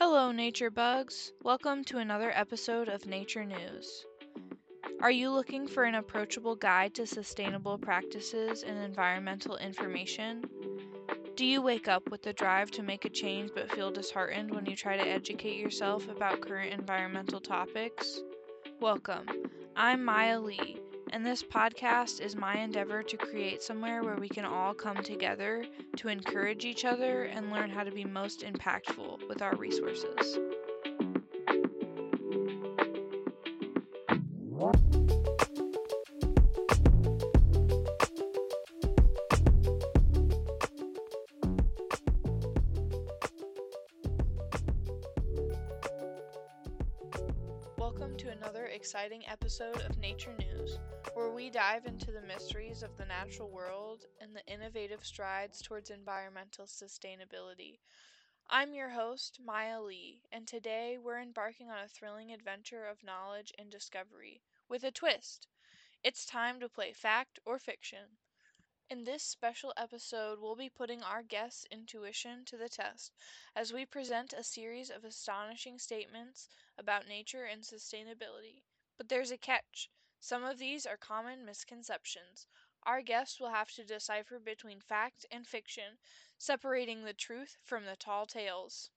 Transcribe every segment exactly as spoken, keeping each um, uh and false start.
Hello, nature bugs. Welcome to another episode of Nature News. Are you looking for an approachable guide to sustainable practices and environmental information? Do you wake up with the drive to make a change but feel disheartened when you try to educate yourself about current environmental topics? Welcome. I'm Maya Lee, and this podcast is my endeavor to create somewhere where we can all come together to encourage each other and learn how to be most impactful with our resources. Welcome to another exciting episode of Nature News, where we dive into the mysteries of the natural world and the innovative strides towards environmental sustainability. I'm your host, Maya Lee, and today we're embarking on a thrilling adventure of knowledge and discovery, with a twist. It's time to play fact or fiction. In this special episode, we'll be putting our guests' intuition to the test as we present a series of astonishing statements about nature and sustainability. But there's a catch. Some of these are common misconceptions. Our guests will have to decipher between fact and fiction, separating the truth from the tall tales.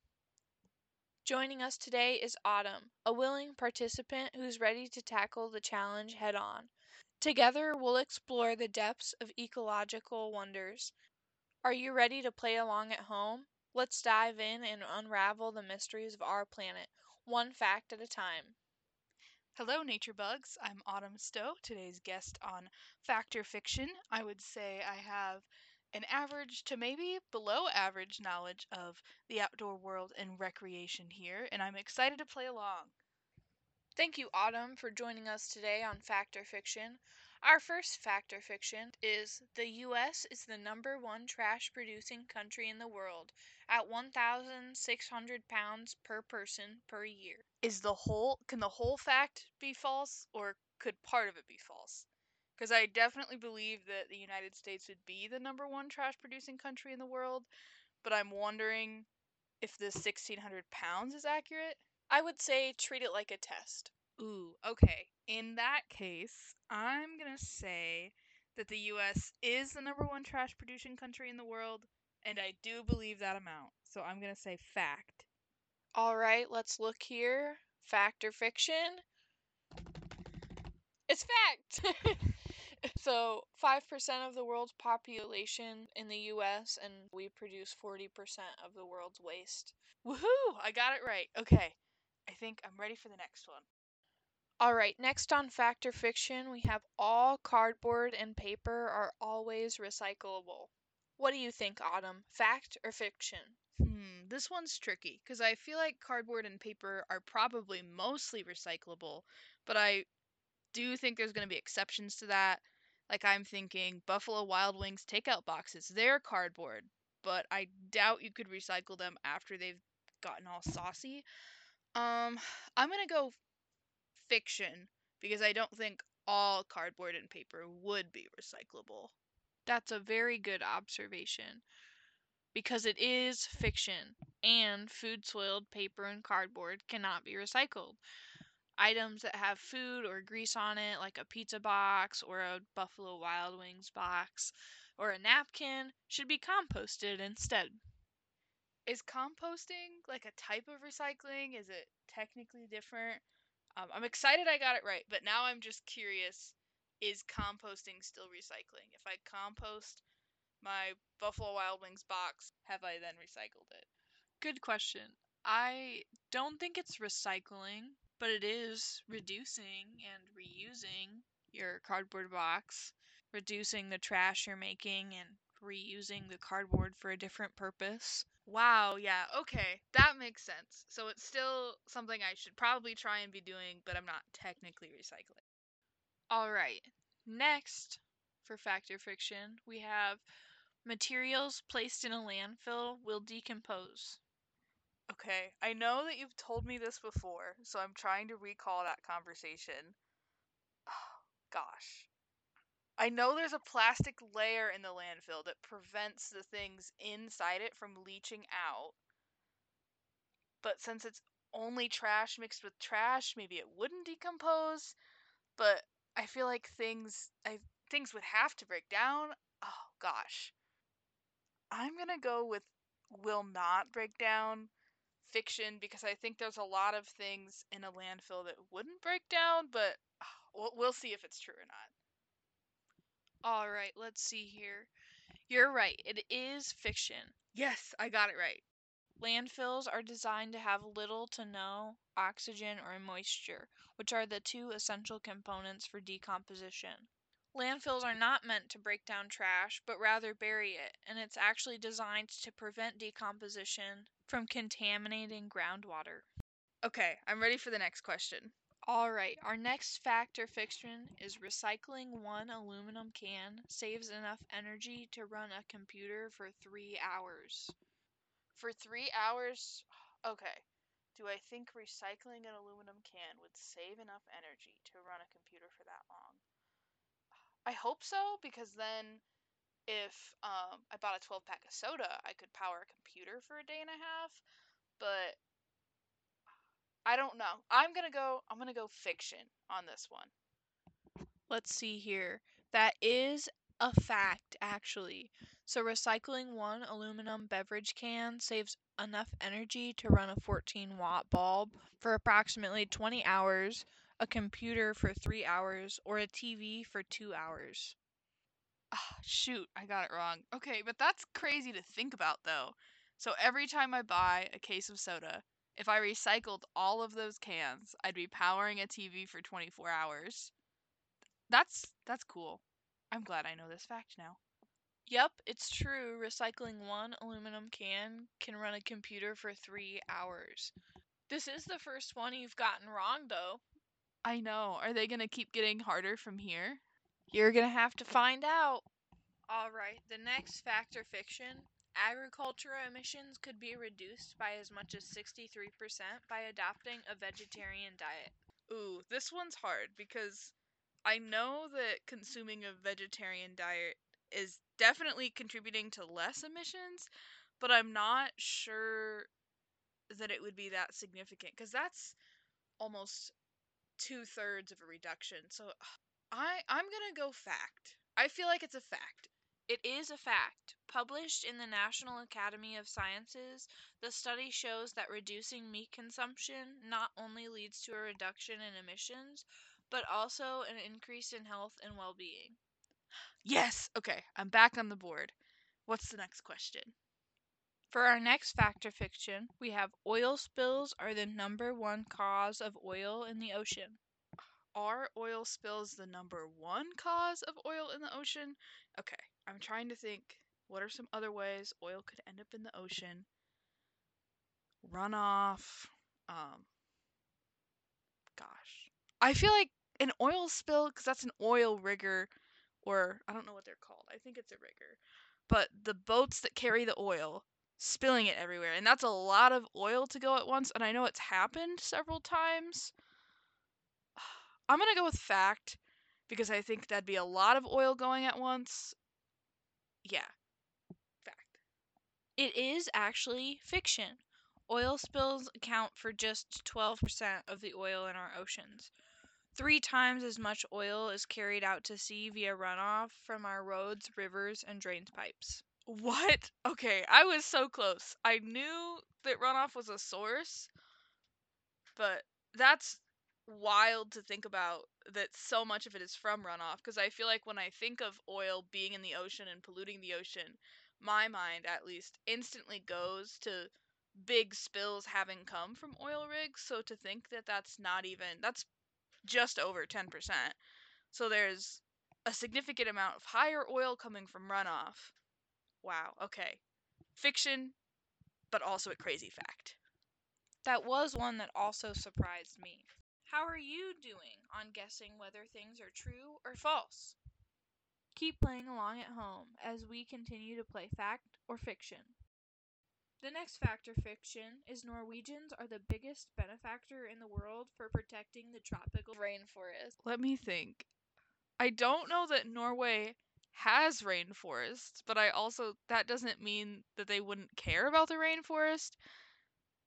Joining us today is Autumn, a willing participant who's ready to tackle the challenge head on. Together, we'll explore the depths of ecological wonders. Are you ready to play along at home? Let's dive in and unravel the mysteries of our planet, one fact at a time. Hello, nature bugs. I'm Autumn Stowe, today's guest on Fact or Fiction. I would say I have an average to maybe below average knowledge of the outdoor world and recreation here, and I'm excited to play along. Thank you, Autumn, for joining us today on Fact or Fiction. Our first fact or fiction is the U S is the number one trash producing country in the world at one thousand six hundred pounds per person per year. Is the whole, can the whole fact be false, or could part of it be false? Because I definitely believe that the United States would be the number one trash producing country in the world, but I'm wondering if the sixteen hundred pounds is accurate. I would say treat it like a test. Ooh, okay. In that case, I'm gonna say that the U S is the number one trash producing country in the world, and I do believe that amount. So I'm gonna say fact. All right, let's look here. Fact or fiction? It's fact! So, five percent of the world's population in the U S, and we produce forty percent of the world's waste. Woohoo! I got it right. Okay. I think I'm ready for the next one. All right, next on Fact or Fiction, we have all cardboard and paper are always recyclable. What do you think, Autumn? Fact or fiction? Hmm, this one's tricky because I feel like cardboard and paper are probably mostly recyclable, but I do think there's going to be exceptions to that. Like I'm thinking Buffalo Wild Wings takeout boxes, they're cardboard, but I doubt you could recycle them after they've gotten all saucy. Um, I'm going to go fiction because I don't think all cardboard and paper would be recyclable. That's a very good observation. Because it is fiction, and food soiled paper and cardboard cannot be recycled. Items that have food or grease on it, like a pizza box or a Buffalo Wild Wings box or a napkin, should be composted instead. Is composting like a type of recycling? Is it technically different? Um, I'm excited I got it right, but now I'm just curious, is composting still recycling? If I compost my Buffalo Wild Wings box, have I then recycled it? Good question. I don't think it's recycling, but it is reducing and reusing your cardboard box, reducing the trash you're making and reusing the cardboard for a different purpose. Wow, yeah, okay, that makes sense. So it's still something I should probably try and be doing, but I'm not technically recycling. All right. Next, for fact or fiction, we have materials placed in a landfill will decompose. Okay, I know that you've told me this before, so I'm trying to recall that conversation. Oh, gosh. I know there's a plastic layer in the landfill that prevents the things inside it from leaching out. but since it's only trash mixed with trash, maybe it wouldn't decompose. But I feel like things I things would have to break down. Oh gosh. I'm going to go with will not break down fiction because I think there's a lot of things in a landfill that wouldn't break down, but we'll, we'll see if it's true or not. All right, let's see here. You're right, it is fiction. Yes, I got it right. Landfills are designed to have little to no oxygen or moisture, which are the two essential components for decomposition. Landfills are not meant to break down trash, but rather bury it, and it's actually designed to prevent decomposition from contaminating groundwater. Okay, I'm ready for the next question. All right, our next fact or fiction is recycling one aluminum can saves enough energy to run a computer for three hours. For three hours? Okay. Do I think recycling an aluminum can would save enough energy to run a computer for that long? I hope so, because then if um, I bought a twelve pack of soda, I could power a computer for a day and a half. But I don't know. I'm gonna go. I'm gonna go fiction on this one. Let's see here. That is a fact, actually. So, recycling one aluminum beverage can saves enough energy to run a fourteen watt bulb for approximately twenty hours, a computer for three hours, or a T V for two hours. Ah, shoot, I got it wrong. Okay, but that's crazy to think about, though. So every time I buy a case of soda, if I recycled all of those cans, I'd be powering a T V for twenty-four hours. That's that's cool. I'm glad I know this fact now. Yep, it's true. Recycling one aluminum can can run a computer for three hours. This is the first one you've gotten wrong, though. I know. Are they going to keep getting harder from here? You're gonna have to find out. Alright, the next fact or fiction. Agriculture emissions could be reduced by as much as sixty-three percent by adopting a vegetarian diet. Ooh, this one's hard because I know that consuming a vegetarian diet is definitely contributing to less emissions, but I'm not sure that it would be that significant because that's almost two thirds of a reduction. So I I'm gonna go fact. I feel like it's a fact. It is a fact. Published in the National Academy of Sciences, the study shows that reducing meat consumption not only leads to a reduction in emissions, but also an increase in health and well being. Yes. Okay, I'm back on the board. What's the next question? For our next fact or fiction, we have oil spills are the number one cause of oil in the ocean. Are oil spills the number one cause of oil in the ocean? Okay, I'm trying to think. What are some other ways oil could end up in the ocean? Runoff. Um, gosh. I feel like an oil spill, because that's an oil rigger, or I don't know what they're called. I think it's a rigger. But the boats that carry the oil, spilling it everywhere. And that's a lot of oil to go at once, and I know it's happened several times. I'm going to go with fact, because I think that'd be a lot of oil going at once. Yeah, fact. It is actually fiction. Oil spills account for just twelve percent of the oil in our oceans. Three times as much oil is carried out to sea via runoff from our roads, rivers, and drain pipes. What? Okay, I was so close. I knew that runoff was a source, but that's wild to think about that so much of it is from runoff, because I feel like when I think of oil being in the ocean and polluting the ocean, my mind at least instantly goes to big spills having come from oil rigs. So to think that that's not even, that's just over ten percent. So there's a significant amount of higher oil coming from runoff. Wow, okay. Fiction, but also a crazy fact. That was one that also surprised me. How are you doing on guessing whether things are true or false? Keep playing along at home as we continue to play fact or fiction. The next fact or fiction is Norwegians are the biggest benefactor in the world for protecting the tropical rainforest. Let me think. I don't know that Norway has rainforests, but I also, that doesn't mean that they wouldn't care about the rainforest.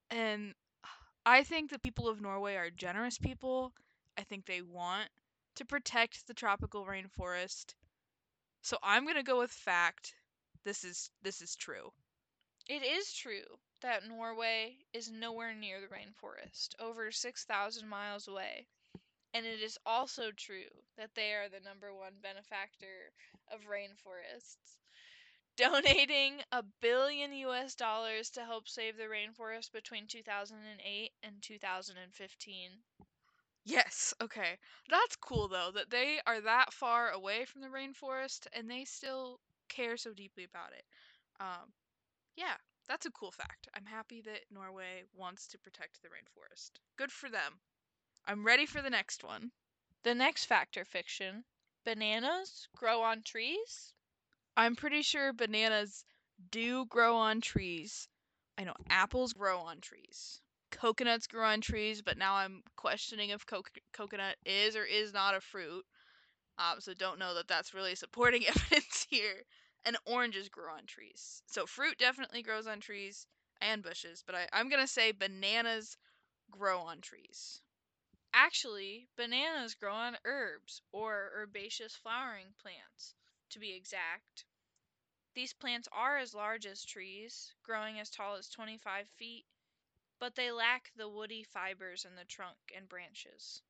And I think the people of Norway are generous people. I think they want to protect the tropical rainforest. So I'm going to go with fact. This is this is true. It is true that Norway is nowhere near the rainforest, over six thousand miles away. And it is also true that they are the number one benefactor of rainforests, donating a billion U S dollars to help save the rainforest between two thousand eight and two thousand fifteen. Yes, okay. That's cool though that they are that far away from the rainforest and they still care so deeply about it. Um yeah, that's a cool fact. I'm happy that Norway wants to protect the rainforest. Good for them. I'm ready for the next one. The next fact or fiction: bananas grow on trees? I'm pretty sure bananas do grow on trees. I know apples grow on trees. Coconuts grow on trees, but now I'm questioning if co- coconut is or is not a fruit. Um, so don't know that that's really supporting evidence here. And oranges grow on trees. So fruit definitely grows on trees and bushes, but I, I'm going to say bananas grow on trees. Actually, bananas grow on herbs, or herbaceous flowering plants, to be exact. These plants are as large as trees, growing as tall as twenty-five feet, but they lack the woody fibers in the trunk and branches.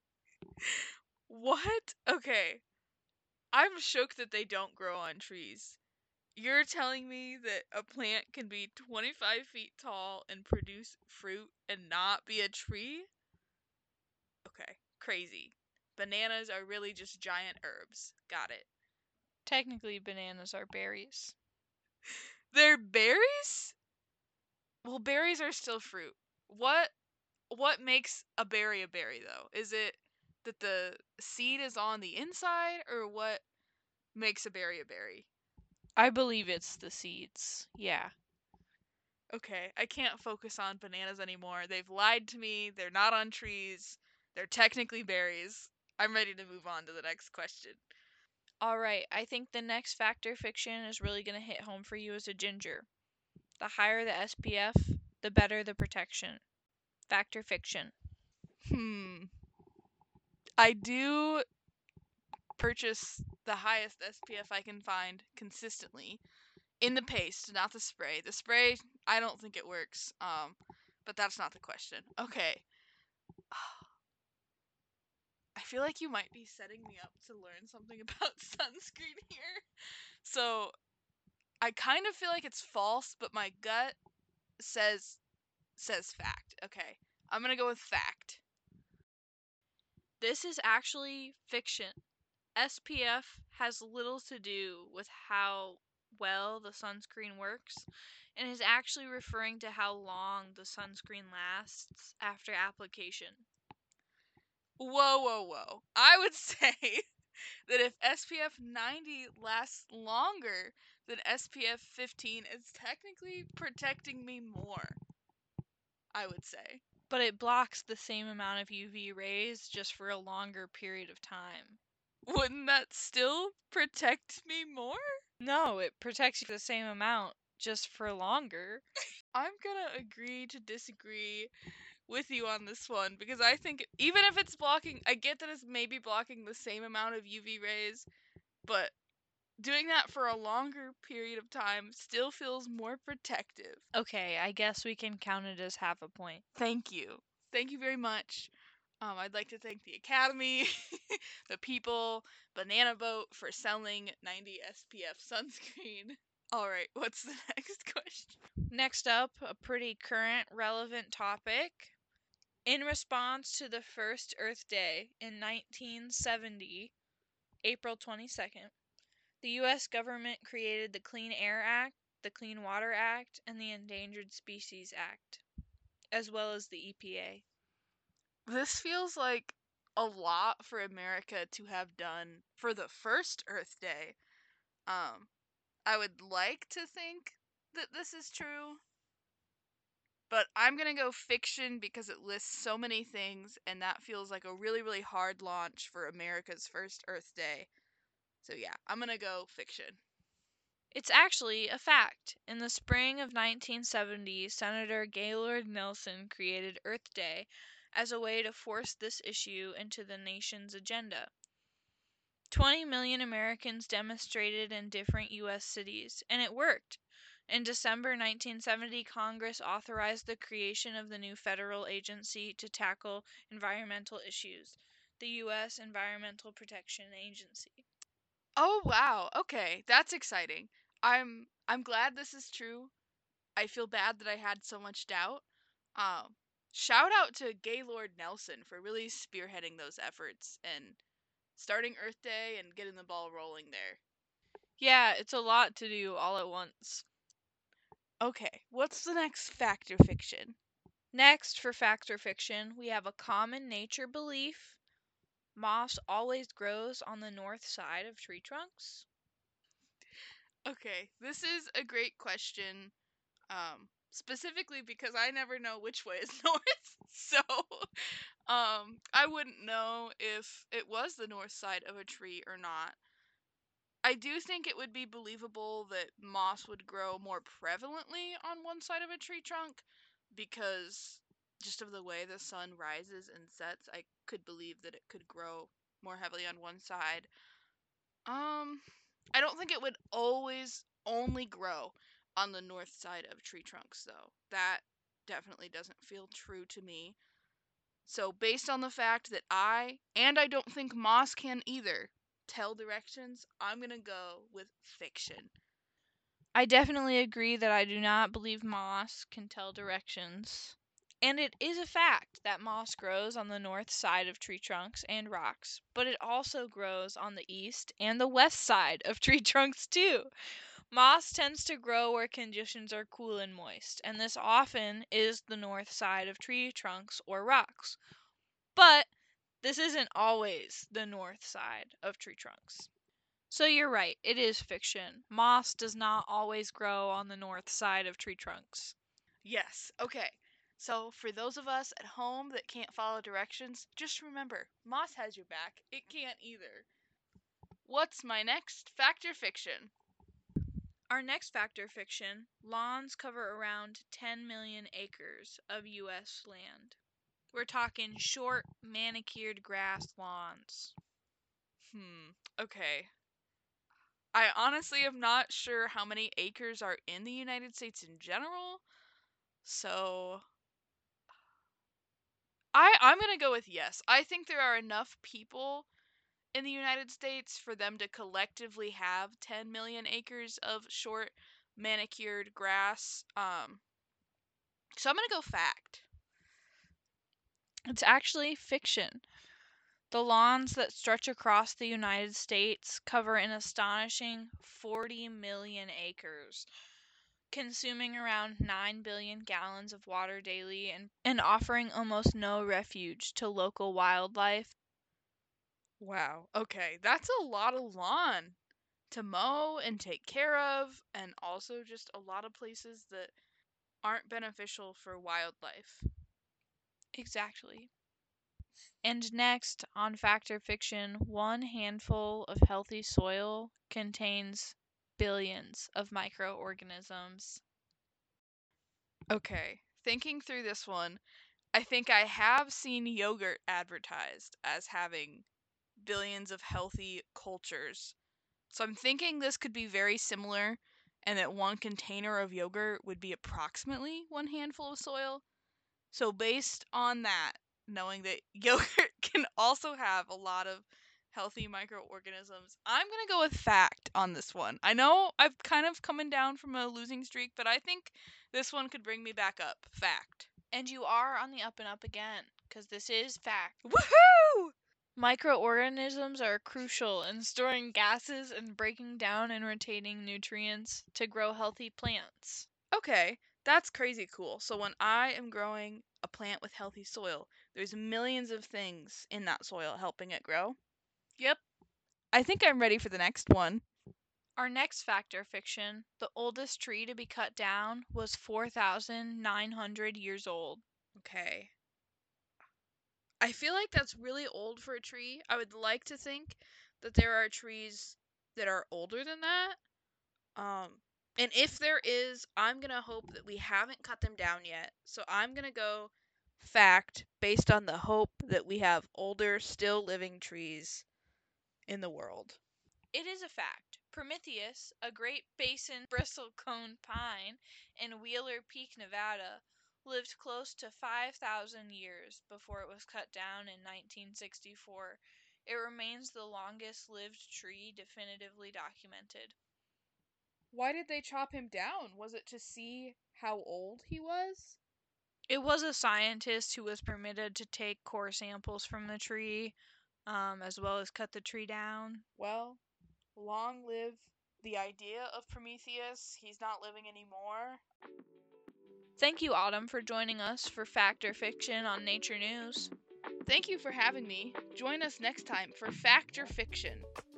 What? Okay. I'm shook that they don't grow on trees. You're telling me that a plant can be twenty-five feet tall and produce fruit and not be a tree? Okay, crazy. Bananas are really just giant herbs. Got it. Technically, bananas are berries. They're berries? Well, berries are still fruit. What what makes a berry a berry though? Is it that the seed is on the inside or what makes a berry a berry? I believe it's the seeds. Yeah. Okay, I can't focus on bananas anymore. They've lied to me. They're not on trees. They're technically berries. I'm ready to move on to the next question. Alright, I think the next fact or fiction is really going to hit home for you as a ginger. The higher the S P F, the better the protection. Fact or fiction? Hmm. I do purchase the highest S P F I can find consistently in the paste, not the spray. The spray, I don't think it works. Um, but that's not the question. Okay. I feel like you might be setting me up to learn something about sunscreen here. So, I kind of feel like it's false, but my gut says says fact. Okay. I'm going to go with fact. This is actually fiction. S P F has little to do with how well the sunscreen works and is actually referring to how long the sunscreen lasts after application. Whoa, whoa, whoa. I would say that if S P F ninety lasts longer than S P F fifteen, it's technically protecting me more. I would say. But it blocks the same amount of U V rays just for a longer period of time. Wouldn't that still protect me more? No, it protects you the same amount just for longer. I'm gonna agree to disagree with you on this one because I think even if it's blocking, I get that it's maybe blocking the same amount of U V rays, but doing that for a longer period of time still feels more protective. Okay, I guess we can count it as half a point. Thank you. Thank you very much. Um, I'd like to thank the Academy, the people, Banana Boat for selling ninety S P F sunscreen. All right, what's the next question? Next up, a pretty current, relevant topic. In response to the first Earth Day in nineteen seventy, April twenty-second, the U S government created the Clean Air Act, the Clean Water Act, and the Endangered Species Act, as well as the E P A. This feels like a lot for America to have done for the first Earth Day. Um, I would like to think that this is true, but I'm gonna go fiction because it lists so many things, and that feels like a really, really hard launch for America's first Earth Day. So yeah, I'm gonna go fiction. It's actually a fact. In the spring of nineteen seventy, Senator Gaylord Nelson created Earth Day as a way to force this issue into the nation's agenda. twenty million Americans demonstrated in different U S cities, and it worked. In December nineteen seventy, Congress authorized the creation of the new federal agency to tackle environmental issues, the U S Environmental Protection Agency. Oh wow, okay, that's exciting. I'm I'm glad this is true. I feel bad that I had so much doubt. Um, Shout out to Gaylord Nelson for really spearheading those efforts and starting Earth Day and getting the ball rolling there. Yeah, it's a lot to do all at once. Okay, what's the next fact or fiction? Next, for fact or fiction, we have a common nature belief. Moss always grows on the north side of tree trunks. Okay, this is a great question. Um, specifically because I never know which way is north. So, um, I wouldn't know if it was the north side of a tree or not. I do think it would be believable that moss would grow more prevalently on one side of a tree trunk because just of the way the sun rises and sets, I could believe that it could grow more heavily on one side. Um, I don't think it would always only grow on the north side of tree trunks, though. That definitely doesn't feel true to me. So, based on the fact that I, and I don't think moss can either, tell directions, I'm going to go with fiction. I definitely agree that I do not believe moss can tell directions. And it is a fact that moss grows on the north side of tree trunks and rocks, but it also grows on the east and the west side of tree trunks too. Moss tends to grow where conditions are cool and moist, and this often is the north side of tree trunks or rocks. But this isn't always the north side of tree trunks. So you're right, it is fiction. Moss does not always grow on the north side of tree trunks. Yes, okay. So, for those of us at home that can't follow directions, just remember moss has your back. It can't either. What's my next fact or fiction? Our next fact or fiction, lawns cover around ten million acres of U S land. We're talking short, manicured grass lawns. Hmm, okay. I honestly am not sure how many acres are in the United States in general. So I I'm going to go with yes. I think there are enough people in the United States for them to collectively have ten million acres of short manicured grass. Um so I'm going to go fact. It's actually fiction. The lawns that stretch across the United States cover an astonishing forty million acres, consuming around nine billion gallons of water daily and, and offering almost no refuge to local wildlife. Wow. Okay, that's a lot of lawn to mow and take care of, and also just a lot of places that aren't beneficial for wildlife. Exactly. And next, on Fact or Fiction, one handful of healthy soil contains billions of microorganisms. Okay, thinking through this one, I think I have seen yogurt advertised as having billions of healthy cultures. So I'm thinking this could be very similar, and that one container of yogurt would be approximately one handful of soil. So, based on that, knowing that yogurt can also have a lot of healthy microorganisms, I'm going to go with fact on this one. I know I've kind of coming down from a losing streak, but I think this one could bring me back up. Fact. And you are on the up and up again, because this is fact. Woohoo! Microorganisms are crucial in storing gases and breaking down and retaining nutrients to grow healthy plants. Okay, that's crazy cool. So, when I am growing a plant with healthy soil, there's millions of things in that soil helping it grow. Yep. I think I'm ready for the next one. Our next fact or fiction, the oldest tree to be cut down was four thousand nine hundred years old. Okay. I feel like that's really old for a tree. I would like to think that there are trees that are older than that. Um, and if there is, I'm going to hope that we haven't cut them down yet. So I'm going to go fact based on the hope that we have older, still living trees in the world. It is a fact. Prometheus, a Great Basin bristlecone pine in Wheeler Peak, Nevada, lived close to five thousand years before it was cut down in nineteen sixty-four. It remains the longest lived tree definitively documented. Why did they chop him down? Was it to see how old he was? It was a scientist who was permitted to take core samples from the tree, um, as well as cut the tree down. Well, long live the idea of Prometheus. He's not living anymore. Thank you, Autumn, for joining us for Fact or Fiction on Nature News. Thank you for having me. Join us next time for Fact or Fiction.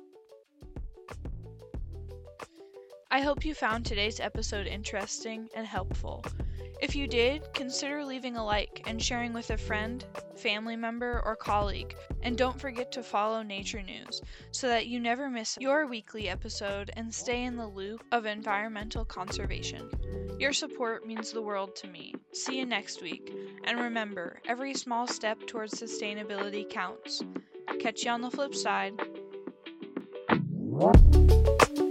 I hope you found today's episode interesting and helpful. If you did, consider leaving a like and sharing with a friend, family member, or colleague. And don't forget to follow Nature News so that you never miss your weekly episode and stay in the loop of environmental conservation. Your support means the world to me. See you next week. And remember, every small step towards sustainability counts. Catch you on the flip side.